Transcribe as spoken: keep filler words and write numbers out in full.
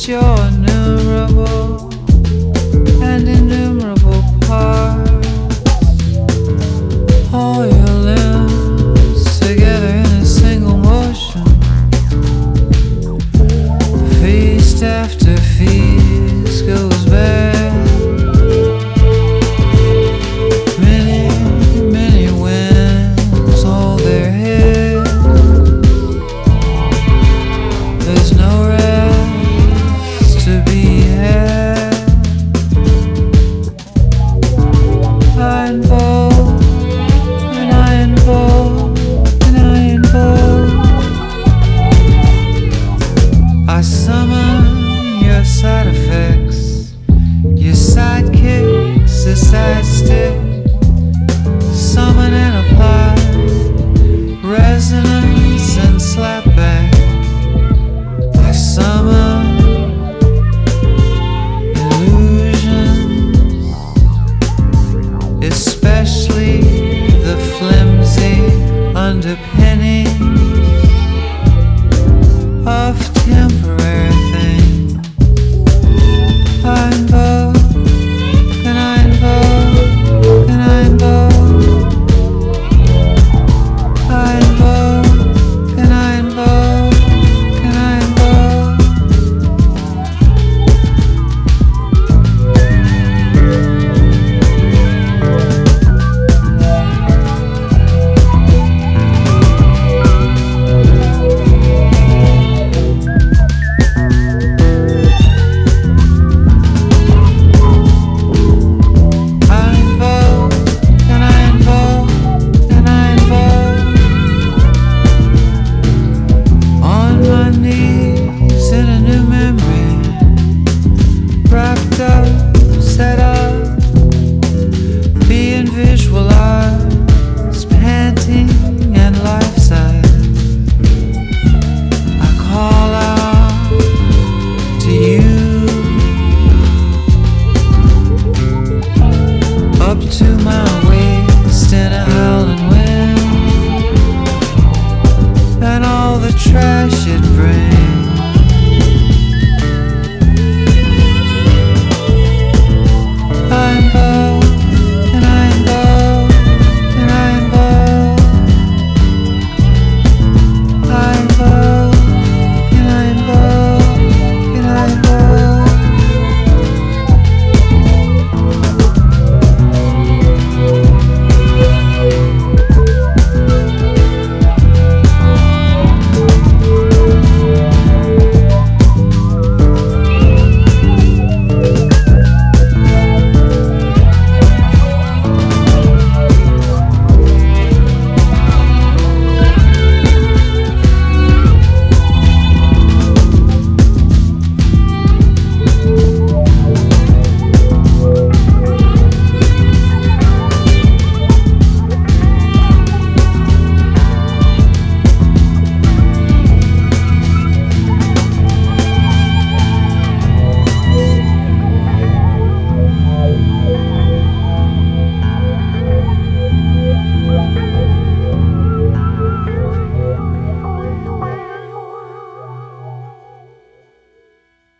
It's your innumerable and innumerable parts. All your limbs together in a single motion. Feast after feast goes back. Many, many winds hold their head. There's no rest to be had. I invoke, and I invoke, and I invoke. I summon your side effects, your sidekicks, the side sticks.